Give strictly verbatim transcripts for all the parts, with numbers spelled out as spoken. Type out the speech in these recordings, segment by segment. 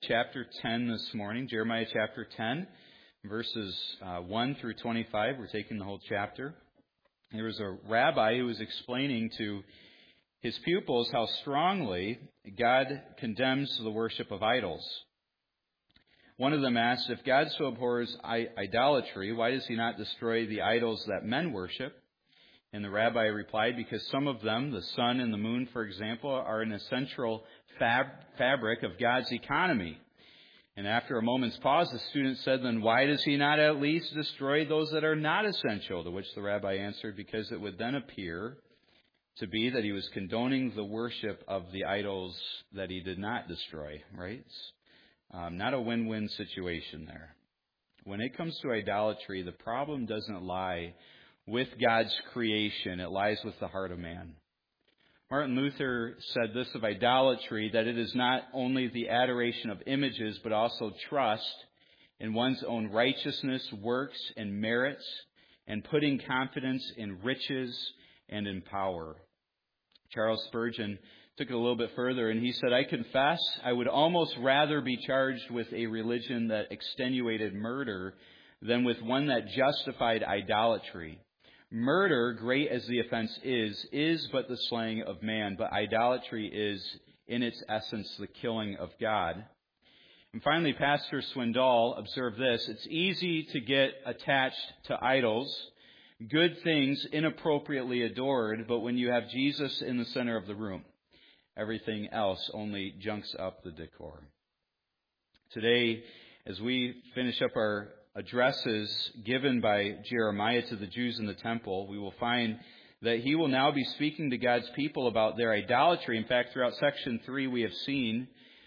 chapter ten this morning. Jeremiah chapter ten, verses uh, one through twenty-five. We're taking the whole chapter. There was a rabbi who was explaining to his pupils how strongly God condemns the worship of idols. One of them asked, if God so abhors idolatry, why does he not destroy the idols that men worship? And the rabbi replied, because some of them, the sun and the moon, for example, are an essential fab- fabric of God's economy. And after a moment's pause, the student said, then why does he not at least destroy those that are not essential? To which the rabbi answered, because it would then appear to be that he was condoning the worship of the idols that he did not destroy, right? Um, not a win-win situation there. When it comes to idolatry, the problem doesn't lie with God's creation. It lies with the heart of man. Martin Luther said this of idolatry, that it is not only the adoration of images, but also trust in one's own righteousness, works, and merits, and putting confidence in riches and in power. Charles Spurgeon took it a little bit further, and he said, I confess I would almost rather be charged with a religion that extenuated murder than with one that justified idolatry. Murder, great as the offense is, is but the slaying of man, but idolatry is, in its essence, the killing of God. And finally, Pastor Swindoll observed this, it's easy to get attached to idols, good things inappropriately adored, but when you have Jesus in the center of the room, everything else only junks up the decor. Today, as we finish up our addresses given by Jeremiah to the Jews in the temple, we will find that he will now be speaking to God's people about their idolatry. In fact, throughout section three, we have seen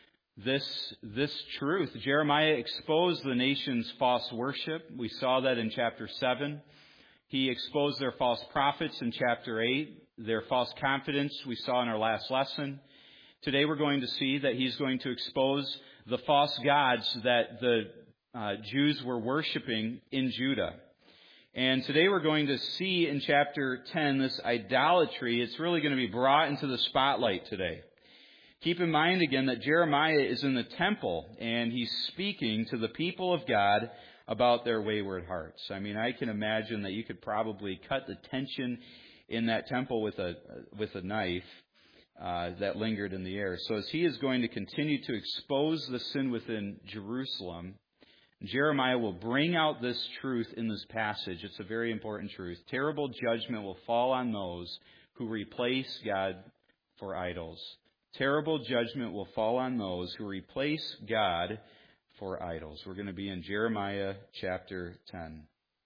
this, this truth. Jeremiah exposed the nation's false worship. We saw that in chapter seven. He exposed their false prophets in chapter eight, their false confidence we saw in our last lesson. Today we're going to see that he's going to expose the false gods that the Uh, Jews were worshiping in Judah. And today we're going to see in chapter ten this idolatry. It's really going to be brought into the spotlight today. Keep in mind again that Jeremiah is in the temple and he's speaking to the people of God about their wayward hearts. I mean, I can imagine that you could probably cut the tension in that temple with a with a knife uh, that lingered in the air. So as he is going to continue to expose the sin within Jerusalem, Jeremiah will bring out this truth in this passage. It's a very important truth. Terrible judgment will fall on those who replace God for idols. Terrible judgment will fall on those who replace God for idols. We're going to be in Jeremiah chapter ten.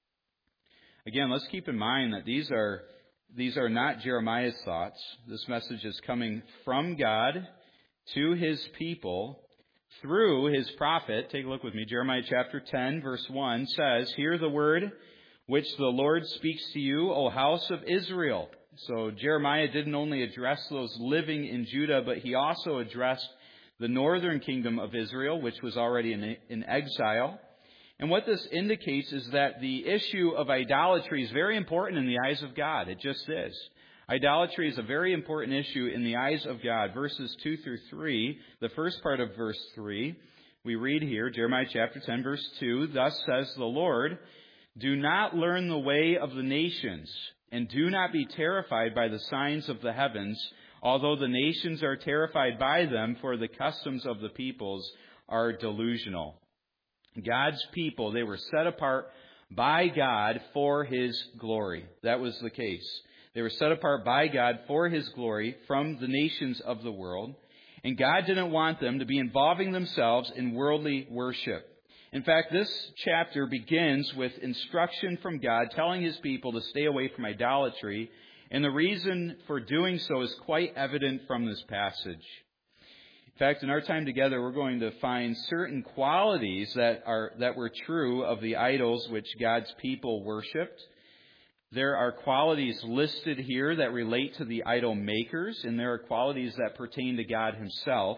Again, let's keep in mind that these are, these are not Jeremiah's thoughts. This message is coming from God to his people through his prophet. Take a look with me. Jeremiah chapter ten, verse one says, hear the word which the Lord speaks to you, O house of Israel. So Jeremiah didn't only address those living in Judah, but he also addressed the northern kingdom of Israel, which was already in, in exile. And what this indicates is that the issue of idolatry is very important in the eyes of God. It just is. Idolatry is a very important issue in the eyes of God. Verses two through three, the first part of verse three, we read here, Jeremiah chapter ten, verse two, thus says the Lord, do not learn the way of the nations, and do not be terrified by the signs of the heavens, although the nations are terrified by them, for the customs of the peoples are delusional. God's people, they were set apart by God for his glory. That was the case. They were set apart by God for his glory from the nations of the world. And God didn't want them to be involving themselves in worldly worship. In fact, this chapter begins with instruction from God telling his people to stay away from idolatry. And the reason for doing so is quite evident from this passage. In fact, in our time together, we're going to find certain qualities that are that were true of the idols which God's people worshipped. There are qualities listed here that relate to the idol makers, and there are qualities that pertain to God himself.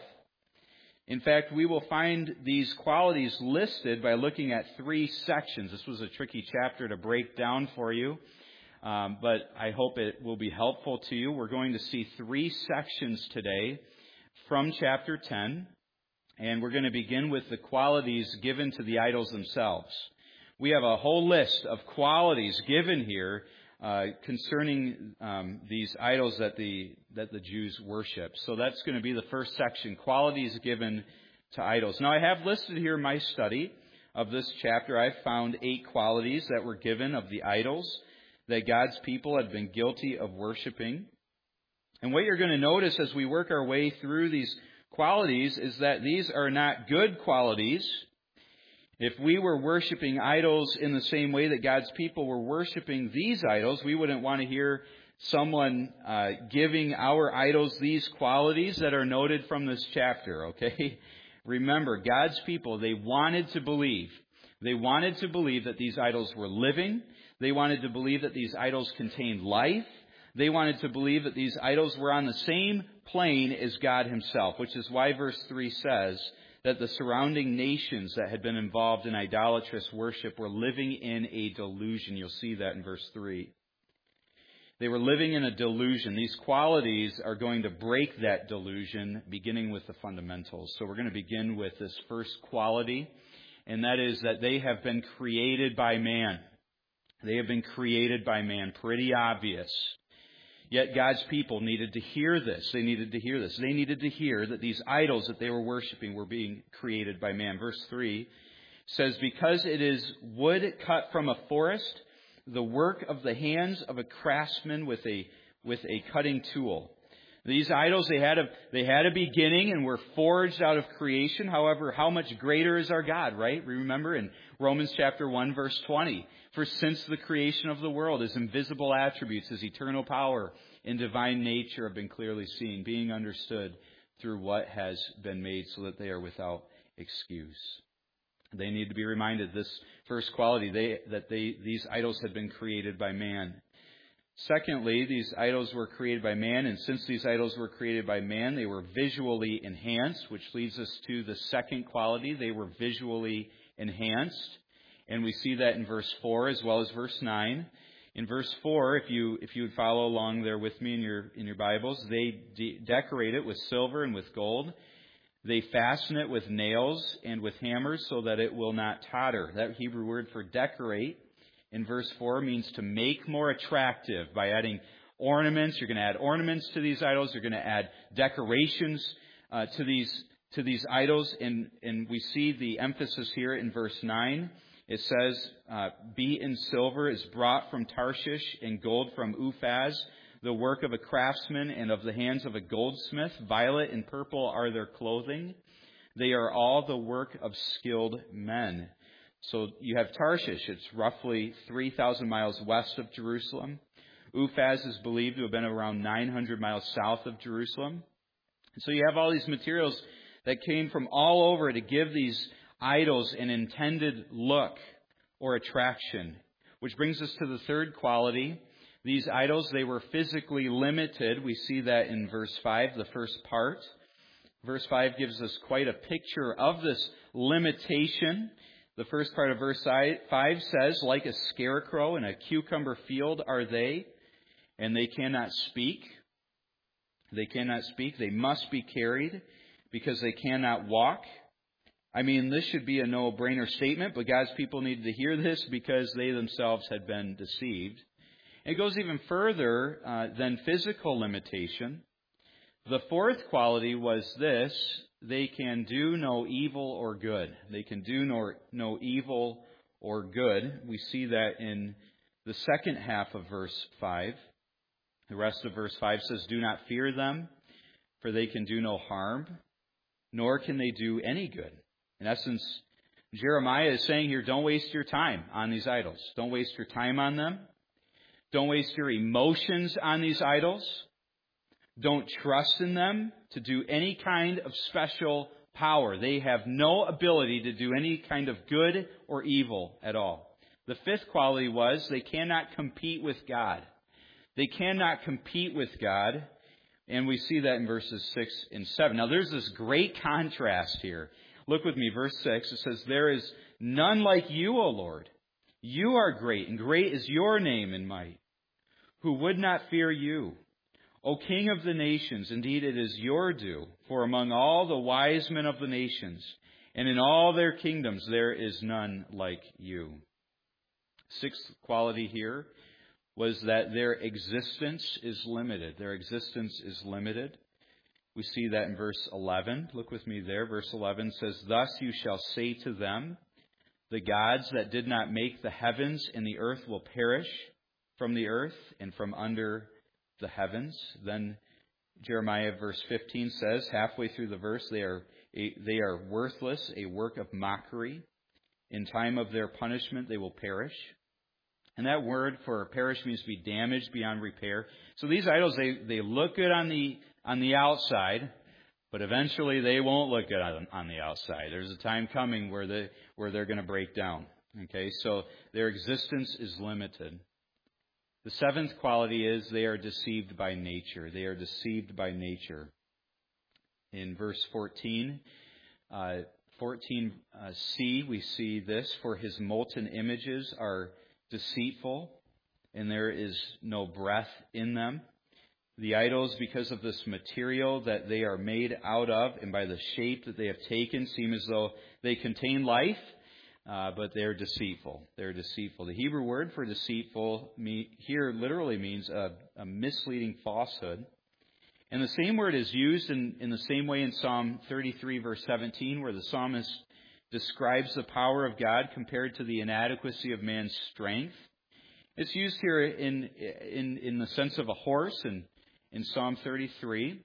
In fact, we will find these qualities listed by looking at three sections. This was a tricky chapter to break down for you, um, but I hope it will be helpful to you. We're going to see three sections today from chapter ten. And we're going to begin with the qualities given to the idols themselves. We have a whole list of qualities given here uh, concerning um, these idols that the that the Jews worship. So that's going to be the first section, qualities given to idols. Now I have listed here in my study of this chapter, I've found eight qualities that were given of the idols that God's people had been guilty of worshiping. And what you're going to notice as we work our way through these qualities is that these are not good qualities. If we were worshiping idols in the same way that God's people were worshiping these idols, we wouldn't want to hear someone uh, giving our idols these qualities that are noted from this chapter, okay? Remember, God's people, they wanted to believe. They wanted to believe that these idols were living. They wanted to believe that these idols contained life. They wanted to believe that these idols were on the same plane as God himself, which is why verse three says that the surrounding nations that had been involved in idolatrous worship were living in a delusion. You'll see that in verse three. They were living in a delusion. These qualities are going to break that delusion, beginning with the fundamentals. So we're going to begin with this first quality, and that is that they have been created by man. They have been created by man. Pretty obvious. Yet God's people needed to hear this. They needed to hear this. They needed to hear that these idols that they were worshiping were being created by man. Verse three says, because it is wood cut from a forest, the work of the hands of a craftsman with a with a cutting tool. These idols, they had a they had a beginning and were forged out of creation. However, how much greater is our God, right? Remember in Romans chapter one, verse twenty. For since the creation of the world, his invisible attributes, his eternal power and divine nature have been clearly seen, being understood through what has been made, so that they are without excuse. They need to be reminded this first quality, they, that they, these idols had been created by man. Secondly, these idols were created by man, and since these idols were created by man, they were visually enhanced, which leads us to the second quality. They were visually enhanced. And we see that in verse four as well as verse nine. In verse four, if you if you would follow along there with me in your in your Bibles, they de- decorate it with silver and with gold. They fasten it with nails and with hammers so that it will not totter. That Hebrew word for decorate in verse four means to make more attractive by adding ornaments. You're going to add ornaments to these idols. You're going to add decorations uh, to these to these idols. And, and we see the emphasis here in verse nine. It says, uh, beaten silver is brought from Tarshish and gold from Uphaz, the work of a craftsman and of the hands of a goldsmith. Violet and purple are their clothing. They are all the work of skilled men. So you have Tarshish. It's roughly three thousand miles west of Jerusalem. Uphaz is believed to have been around nine hundred miles south of Jerusalem. And so you have all these materials that came from all over to give these idols an intended look or attraction. Which brings us to the third quality. These idols, they were physically limited. We see that in verse five, the first part. Verse five gives us quite a picture of this limitation. The first part of verse five says, like a scarecrow in a cucumber field are they, and they cannot speak. They cannot speak. They must be carried because they cannot walk. I mean, this should be a no-brainer statement, but God's people needed to hear this because they themselves had been deceived. It goes even further uh, than physical limitation. The fourth quality was this: they can do no evil or good. They can do no, no evil or good. We see that in the second half of verse five. The rest of verse five says, do not fear them, for they can do no harm, nor can they do any good. In essence, Jeremiah is saying here, don't waste your time on these idols. Don't waste your time on them. Don't waste your emotions on these idols. Don't trust in them to do any kind of special power. They have no ability to do any kind of good or evil at all. The fifth quality was they cannot compete with God. They cannot compete with God. And we see that in verses six and seven. Now there's this great contrast here. Look with me, verse six. It says, there is none like you, O Lord. You are great, and great is your name in might. Who would not fear you? O King of the nations, indeed it is your due, for among all the wise men of the nations, and in all their kingdoms, there is none like you. Sixth quality here was that their existence is limited. Their existence is limited. We see that in verse eleven. Look with me there. Verse eleven says, Thus you shall say to them, the gods that did not make the heavens and the earth will perish from the earth and from under the heavens. Then Jeremiah verse fifteen says, halfway through the verse, they are a, they are worthless, a work of mockery. In time of their punishment they will perish. And that word for perish means to be damaged beyond repair. So these idols, they, they look good on the on the outside, but eventually they won't look good on, on the outside. There's a time coming where they where they're going to break down. Okay, so their existence is limited. The seventh quality is they are deceived by nature. They are deceived by nature. In verse fourteen, uh, fourteen uh, C, we see this: for his molten images are deceitful, and there is no breath in them. The idols, because of this material that they are made out of and by the shape that they have taken, seem as though they contain life, uh, but they're deceitful. They're deceitful. The Hebrew word for deceitful me, here literally means a, a misleading falsehood. And the same word is used in, in the same way in Psalm thirty-three, verse seventeen, where the psalmist describes the power of God compared to the inadequacy of man's strength. It's used here in in, in the sense of a horse, and in Psalm thirty-three,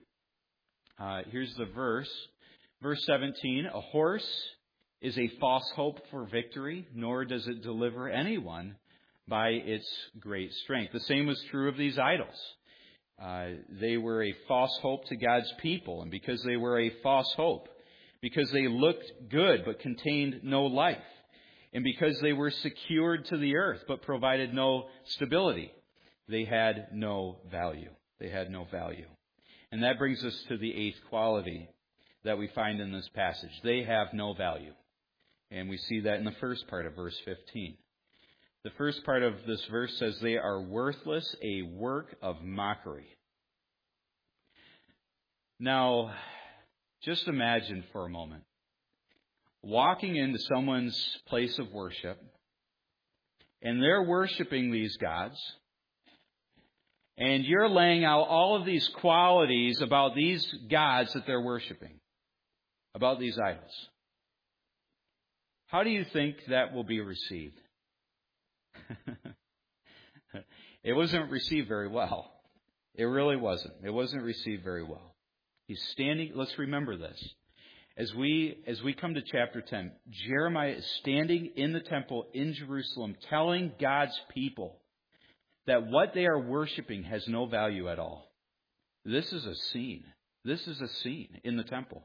uh, here's the verse. Verse seventeen, a horse is a false hope for victory, nor does it deliver anyone by its great strength. The same was true of these idols. Uh, they were a false hope to God's people, and because they were a false hope, because they looked good but contained no life, and because they were secured to the earth but provided no stability, they had no value. They had no value. And that brings us to the eighth quality that we find in this passage. They have no value. And we see that in the first part of verse fifteen. The first part of this verse says they are worthless, a work of mockery. Now, just imagine for a moment walking into someone's place of worship, and they're worshiping these gods, and you're laying out all of these qualities about these gods that they're worshiping, about these idols. How do you think that will be received? It wasn't received very well. It really wasn't. It wasn't received very well. He's standing, let's remember this. As we as we come to chapter ten, Jeremiah is standing in the temple in Jerusalem telling God's people that what they are worshiping has no value at all. This is a scene. This is a scene in the temple.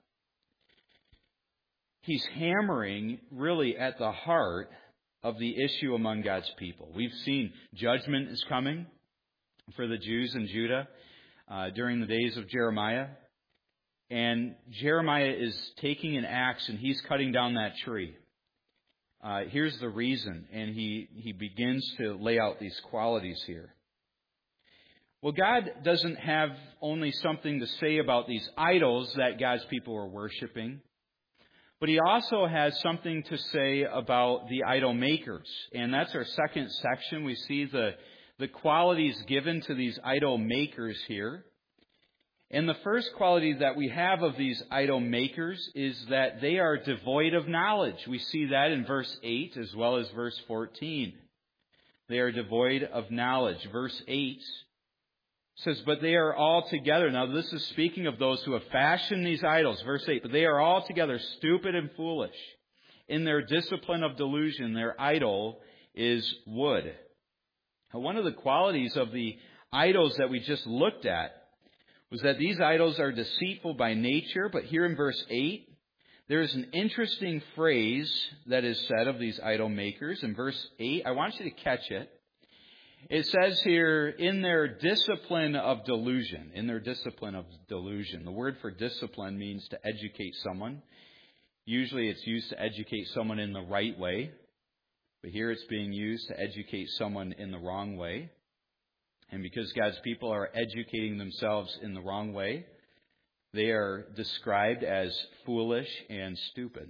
He's hammering really at the heart of the issue among God's people. We've seen judgment is coming for the Jews in Judah uh, during the days of Jeremiah. And Jeremiah is taking an axe and he's cutting down that tree. Uh, here's the reason, and he, he begins to lay out these qualities here. Well, God doesn't have only something to say about these idols that God's people are worshiping, but He also has something to say about the idol makers. And that's our second section. We see the, the qualities given to these idol makers here. And the first quality that we have of these idol makers is that they are devoid of knowledge. We see that in verse eight as well as verse fourteen. They are devoid of knowledge. Verse eight says, but they are all together. Now this is speaking of those who have fashioned these idols. Verse eight, but they are all together stupid and foolish. In their discipline of delusion, their idol is wood. Now, one of the qualities of the idols that we just looked at was that these idols are deceitful by nature. But here in verse eight, there is an interesting phrase that is said of these idol makers. In verse eight, I want you to catch it. It says here, in their discipline of delusion. In their discipline of delusion. The word for discipline means to educate someone. Usually it's used to educate someone in the right way. But here it's being used to educate someone in the wrong way. And because God's people are educating themselves in the wrong way, they are described as foolish and stupid.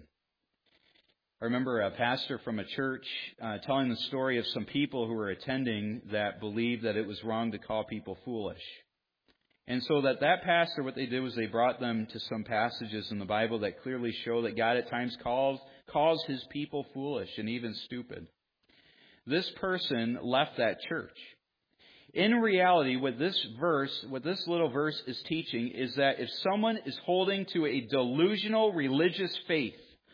I remember a pastor from a church uh, telling the story of some people who were attending that believed that it was wrong to call people foolish. And so that that pastor, what they did was they brought them to some passages in the Bible that clearly show that God at times calls, calls His people foolish and even stupid. This person left that church. In reality, what this verse, what this little verse is teaching is that if someone is holding to a delusional religious faith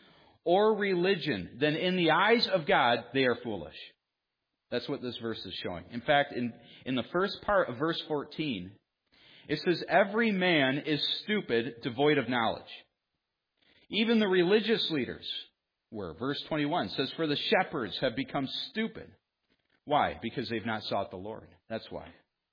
or religion, then in the eyes of God, they are foolish. That's what this verse is showing. In fact, in, in the first part of verse fourteen, it says, every man is stupid, devoid of knowledge. Even the religious leaders were. Verse twenty-one says, for the shepherds have become stupid. Why? Because they've not sought the Lord. That's why.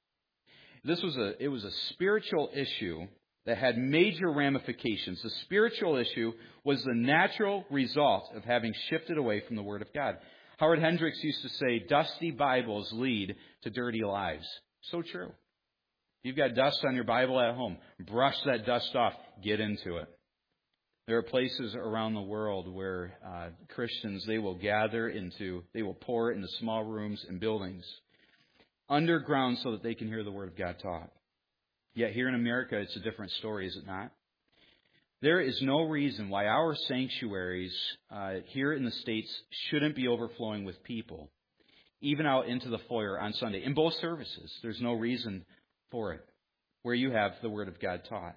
This was a, it was a spiritual issue that had major ramifications. The spiritual issue was the natural result of having shifted away from the Word of God. Howard Hendricks used to say, dusty Bibles lead to dirty lives. So true. You've got dust on your Bible at home. Brush that dust off. Get into it. There are places around the world where uh, Christians, they will gather into, they will pour into small rooms and buildings underground so that they can hear the Word of God taught. Yet here in America, it's a different story, is it not? There is no reason why our sanctuaries uh, here in the States shouldn't be overflowing with people, even out into the foyer on Sunday. In both services, there's no reason for it, where you have the Word of God taught.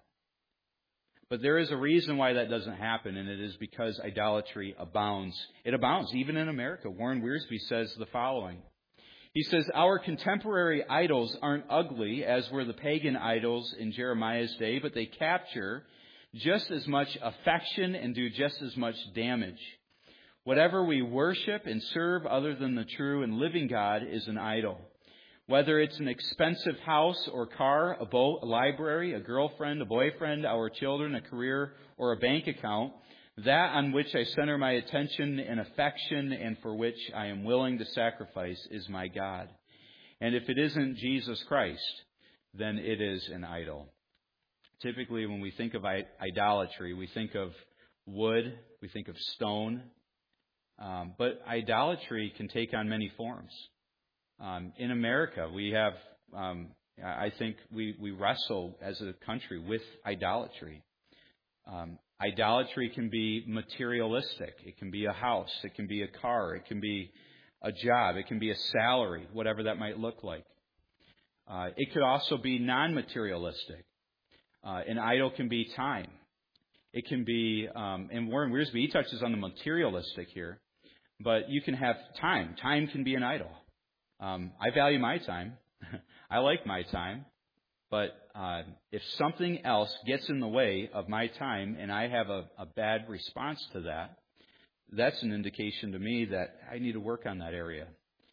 But there is a reason why that doesn't happen, and it is because idolatry abounds. It abounds, even in America. Warren Wiersbe says the following. He says, our contemporary idols aren't ugly as were the pagan idols in Jeremiah's day, but they capture just as much affection and do just as much damage. Whatever we worship and serve other than the true and living God is an idol. Whether it's an expensive house or car, a boat, a library, a girlfriend, a boyfriend, our children, a career, or a bank account, that on which I center my attention and affection and for which I am willing to sacrifice is my God. And if it isn't Jesus Christ, then it is an idol. Typically, when we think of idolatry, we think of wood, we think of stone. Um, but idolatry can take on many forms. Um, in America, we have, um, I think we, we wrestle as a country with idolatry. Um, idolatry can be materialistic. It can be a house. It can be a car. It can be a job. It can be a salary, whatever that might look like. Uh, it could also be non-materialistic. Uh, an idol can be time. It can be, um, and Warren Wiersbe, he touches on the materialistic here, but you can have time. Time can be an idol. Um, I value my time. I like my time. But uh, if something else gets in the way of my time and I have a, a bad response to that, that's an indication to me that I need to work on that area.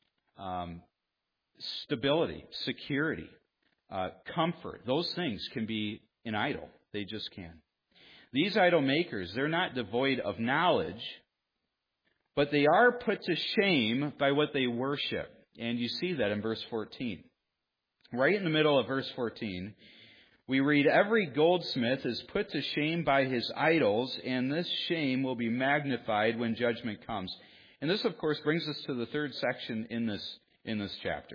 Um, stability, security, uh, comfort, those things can be an idol. They just can. These idol makers, they're not devoid of knowledge, but they are put to shame by what they worship. And you see that in verse fourteen. Right in the middle of verse fourteen, we read, every goldsmith is put to shame by his idols, and this shame will be magnified when judgment comes. And this, of course, brings us to the third section in this, in this chapter.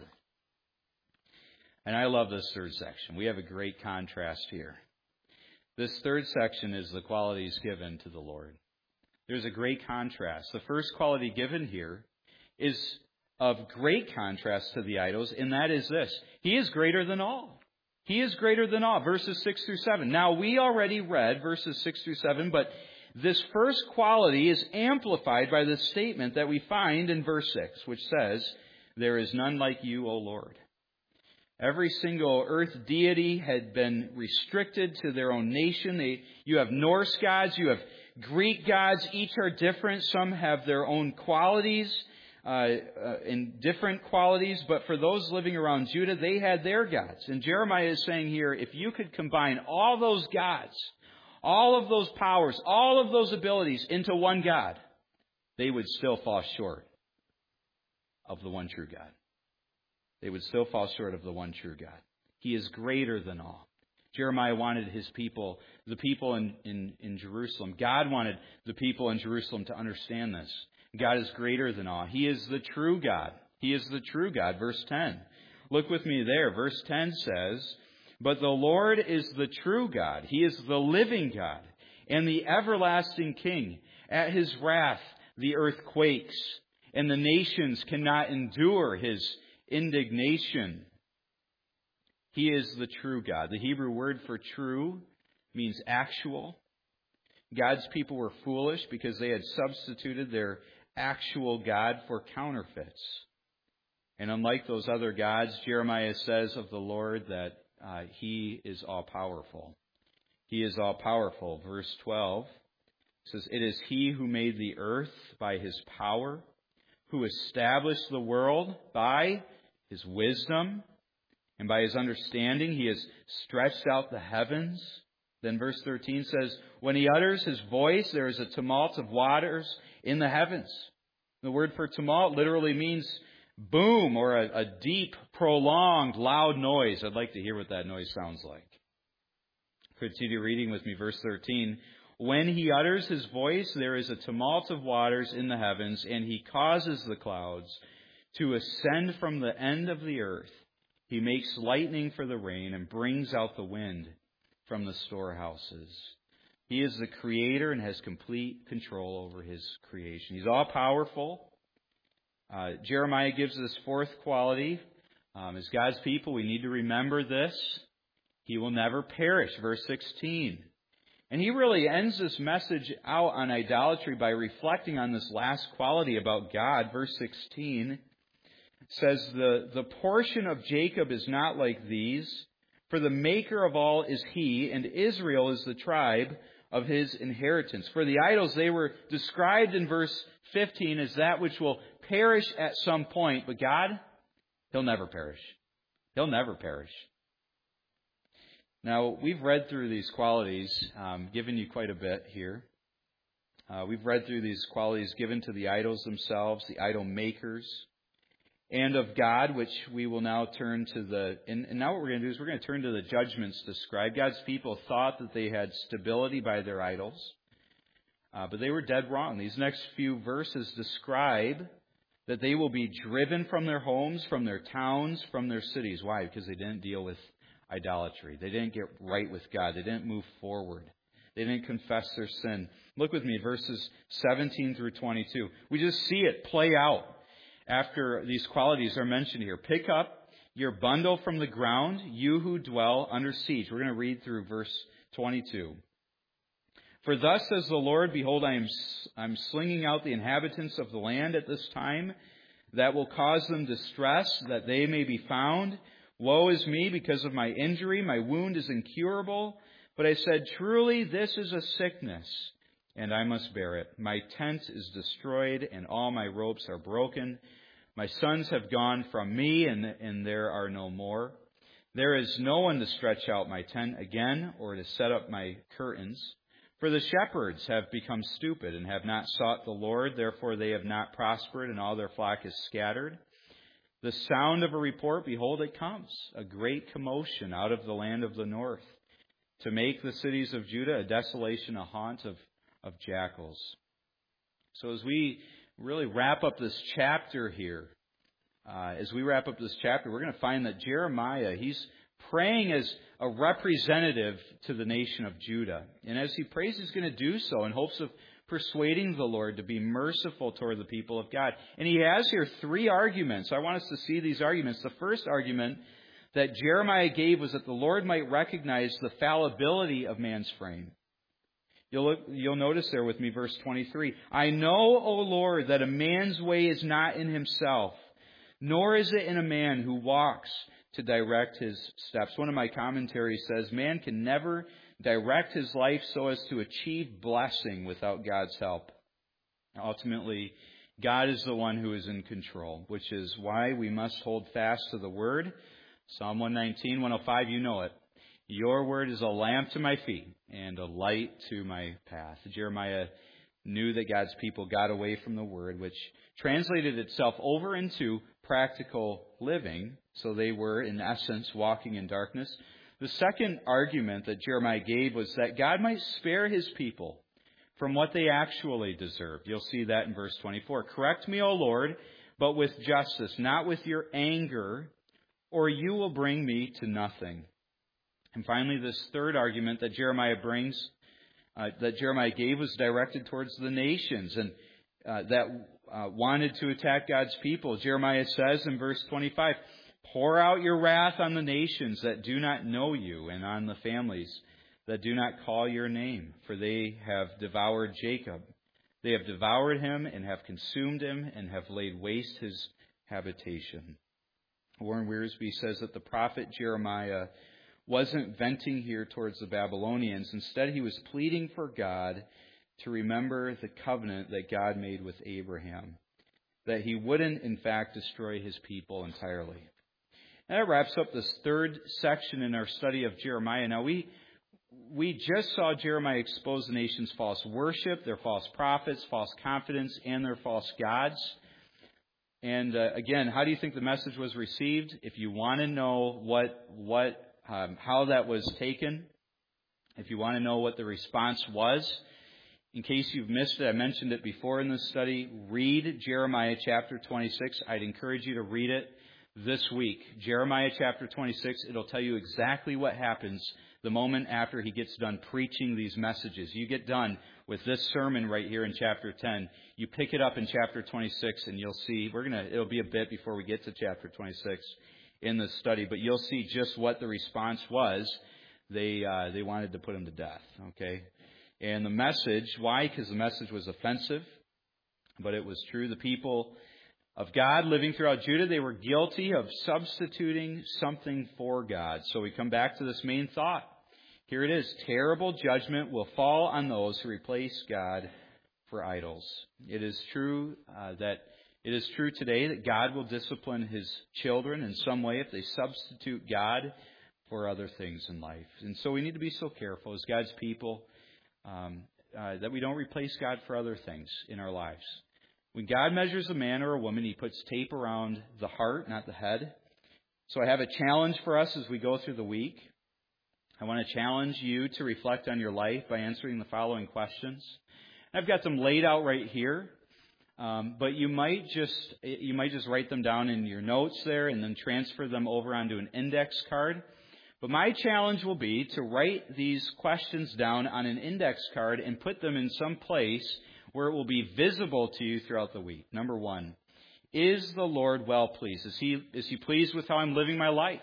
And I love this third section. We have a great contrast here. This third section is the qualities given to the Lord. There's a great contrast. The first quality given here is of great contrast to the idols, and that is this. He is greater than all. He is greater than all. Verses six through seven. Now, we already read verses six through seven, but this first quality is amplified by the statement that we find in verse six, which says, there is none like you, O Lord. Every single earth deity had been restricted to their own nation. They, you have Norse gods, you have Greek gods. Each are different. Some have their own qualities. Uh, uh, in different qualities, but for those living around Judah, they had their gods. And Jeremiah is saying here, if you could combine all those gods, all of those powers, all of those abilities into one God, they would still fall short of the one true God. they would still fall short of the one true God. He is greater than all. Jeremiah wanted his people, the people in, in, in Jerusalem, God wanted the people in Jerusalem to understand this. God is greater than all. He is the true God. He is the true God. Verse ten. Look with me there. Verse ten says, "But the Lord is the true God. He is the living God and the everlasting King. At his wrath the earth quakes, and the nations cannot endure his indignation." He is the true God. The Hebrew word for true means actual. God's people were foolish because they had substituted their actual God for counterfeits. And unlike those other gods, Jeremiah says of the Lord that uh, He is all-powerful. He is all-powerful. Verse twelve says, "It is He who made the earth by His power, who established the world by His wisdom, and by His understanding He has stretched out the heavens." Then verse thirteen says, "When He utters His voice, there is a tumult of waters in the heavens." The word for tumult literally means boom, or a, a deep, prolonged, loud noise. I'd like to hear what that noise sounds like. Continue reading with me, verse thirteen. "When He utters His voice, there is a tumult of waters in the heavens, and He causes the clouds to ascend from the end of the earth. He makes lightning for the rain and brings out the wind from the storehouses." He is the Creator and has complete control over His creation. He's all-powerful. Uh, Jeremiah gives this fourth quality. Um, as God's people, we need to remember this. He will never perish. Verse sixteen. And he really ends this message out on idolatry by reflecting on this last quality about God. Verse sixteen says, the, the portion of Jacob is not like these, for the maker of all is He, and Israel is the tribe of His inheritance. For the idols, they were described in verse fifteen as that which will perish at some point, but God, He'll never perish. He'll never perish. Now, we've read through these qualities, um, given you quite a bit here. Uh, we've read through these qualities given to the idols themselves, the idol makers, and of God, which we will now turn to the, and, and now what we're going to do is we're going to turn to the judgments described. God's people thought that they had stability by their idols, uh, but they were dead wrong. These next few verses describe that they will be driven from their homes, from their towns, from their cities. Why? Because they didn't deal with idolatry. They didn't get right with God. They didn't move forward. They didn't confess their sin. Look with me, verses seventeen through twenty-two. We just see it play out after these qualities are mentioned here. "Pick up your bundle from the ground, you who dwell under siege." We're going to read through verse twenty-two. "For thus says the Lord, behold, I am I'm slinging out the inhabitants of the land at this time, that will cause them distress, that they may be found. Woe is me because of my injury, my wound is incurable. But I said, truly this is a sickness, and I must bear it. My tent is destroyed, and all my ropes are broken. My sons have gone from me, and, and there are no more. There is no one to stretch out my tent again, or to set up my curtains. For the shepherds have become stupid, and have not sought the Lord. Therefore they have not prospered, and all their flock is scattered. The sound of a report, behold, it comes, a great commotion out of the land of the north, to make the cities of Judah a desolation, a haunt of, of jackals." So as we really wrap up this chapter here, uh, as we wrap up this chapter, we're going to find that Jeremiah, he's praying as a representative to the nation of Judah. And as he prays, he's going to do so in hopes of persuading the Lord to be merciful toward the people of God. And he has here three arguments. I want us to see these arguments. The first argument that Jeremiah gave was that the Lord might recognize the fallibility of man's frame. You'll, look, you'll notice there with me verse twenty-three. "I know, O Lord, that a man's way is not in himself, nor is it in a man who walks to direct his steps." One of my commentaries says, man can never direct his life so as to achieve blessing without God's help. Ultimately, God is the one who is in control, which is why we must hold fast to the Word. Psalm one nineteen, one oh five, you know it. "Your word is a lamp to my feet and a light to my path." Jeremiah knew that God's people got away from the Word, which translated itself over into practical living. So they were, in essence, walking in darkness. The second argument that Jeremiah gave was that God might spare his people from what they actually deserved. You'll see that in verse twenty-four. Correct me, O Lord, but with justice, not with your anger, or you will bring me to nothing. And finally, this third argument that Jeremiah brings, uh, that Jeremiah gave, was directed towards the nations and uh, that uh, wanted to attack God's people. Jeremiah says in verse twenty-five, pour out your wrath on the nations that do not know you, and on the families that do not call your name, for they have devoured Jacob. They have devoured him and have consumed him and have laid waste his habitation. Warren Wiersbe says that the prophet Jeremiah wasn't venting here towards the Babylonians. Instead, he was pleading for God to remember the covenant that God made with Abraham, that he wouldn't, in fact, destroy his people entirely. And that wraps up this third section in our study of Jeremiah. Now, we we just saw Jeremiah expose the nation's false worship, their false prophets, false confidence, and their false gods. And uh, again, how do you think the message was received? If you want to know what what um, how that was taken, if you want to know what the response was, in case you've missed it, I mentioned it before in this study, read Jeremiah chapter twenty-six. I'd encourage you to read it this week. Jeremiah chapter twenty-six, it'll tell you exactly what happens the moment after he gets done preaching these messages. You get done with this sermon right here in chapter ten. You pick it up in chapter twenty-six, and you'll see, we're gonna, it'll be a bit before we get to chapter twenty-six in this study, but you'll see just what the response was. They, uh, they wanted to put him to death, okay? And the message, why? Because the message was offensive, but it was true. The people of God living throughout Judah, they were guilty of substituting something for God. So we come back to this main thought. Here it is. Terrible judgment will fall on those who replace God for idols. It is true uh, that it is true today that God will discipline his children in some way if they substitute God for other things in life. And so we need to be so careful as God's people um, uh, that we don't replace God for other things in our lives. When God measures a man or a woman, he puts tape around the heart, not the head. So I have a challenge for us as we go through the week. I want to challenge you to reflect on your life by answering the following questions. I've got them laid out right here, um, but you might just you might just write them down in your notes there and then transfer them over onto an index card. But my challenge will be to write these questions down on an index card and put them in some place where it will be visible to you throughout the week. Number one, is the Lord well pleased? Is he is he pleased with how I'm living my life?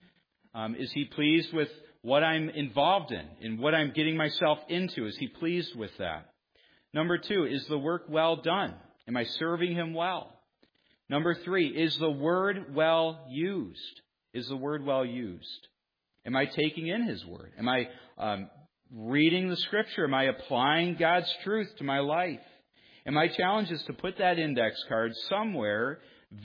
Um, is he pleased with what I'm involved in and what I'm getting myself into? Is he pleased with that? Number two, is the work well done? Am I serving him well? Number three, is the word well used? Is the word well used? Am I taking in his word? Am I um, reading the scripture? Am I applying God's truth to my life? And my challenge is to put that index card somewhere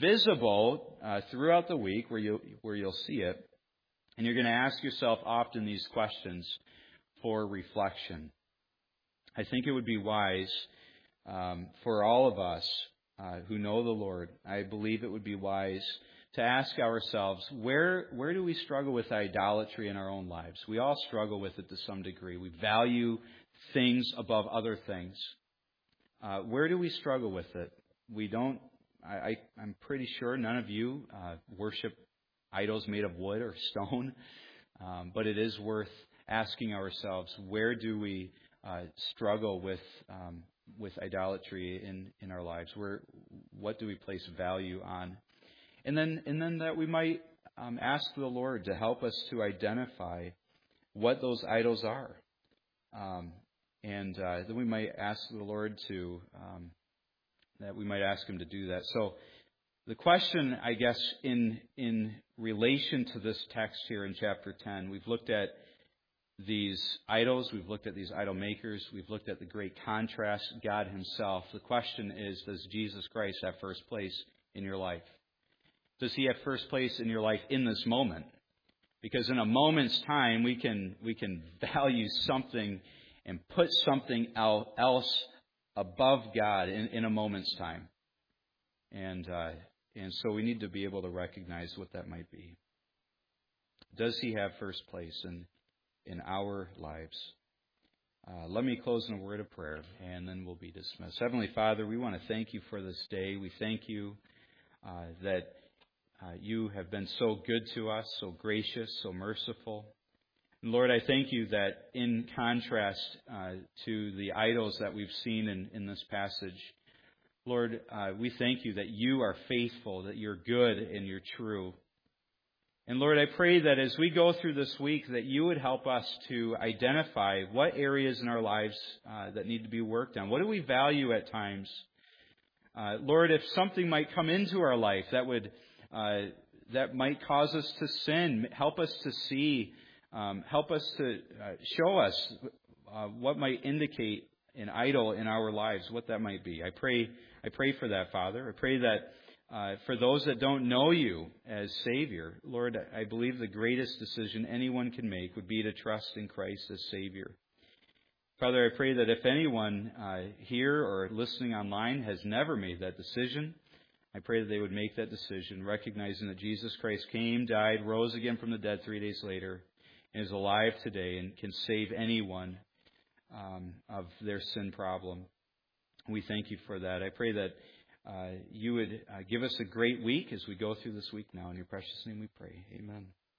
visible uh, throughout the week where you where you'll see it. And you're going to ask yourself often these questions for reflection. I think it would be wise um, for all of us uh, who know the Lord. I believe it would be wise to ask ourselves, where where do we struggle with idolatry in our own lives? We all struggle with it to some degree. We value things above other things. Uh, where do we struggle with it? We don't, I, I, I'm pretty sure none of you uh, worship idols made of wood or stone, um, but it is worth asking ourselves, where do we uh, struggle with um, with idolatry in, in our lives? Where, what do we place value on? And then, and then that we might um, ask the Lord to help us to identify what those idols are. Um, and uh, then we might ask the Lord to, um, that we might ask Him to do that. So the question, I guess, in in relation to this text here in chapter ten, we've looked at these idols, we've looked at these idol makers, we've looked at the great contrast, God Himself. The question is, does Jesus Christ have first place in your life? Does He have first place in your life in this moment? Because in a moment's time, we can we can value something and put something else above God in, in a moment's time. And uh, And so we need to be able to recognize what that might be. Does he have first place in, in our lives? Uh, let me close in a word of prayer, and then we'll be dismissed. Heavenly Father, we want to thank you for this day. We thank you uh, that uh, you have been so good to us, so gracious, so merciful. And Lord, I thank you that in contrast uh, to the idols that we've seen in, in this passage, Lord, uh, we thank you that you are faithful, that you're good and you're true. And Lord, I pray that as we go through this week, that you would help us to identify what areas in our lives uh, that need to be worked on. What do we value at times? Uh, Lord, if something might come into our life that would uh, that might cause us to sin, help us to see, um, help us to uh, show us uh, what might indicate an idol in our lives, what that might be. I pray, I pray for that, Father. I pray that uh, for those that don't know you as Savior, Lord, I believe the greatest decision anyone can make would be to trust in Christ as Savior. Father, I pray that if anyone uh, here or listening online has never made that decision, I pray that they would make that decision, recognizing that Jesus Christ came, died, rose again from the dead three days later, and is alive today and can save anyone Um, of their sin problem. We thank you for that. I pray that uh, you would uh, give us a great week as we go through this week now. In your precious name we pray. Amen.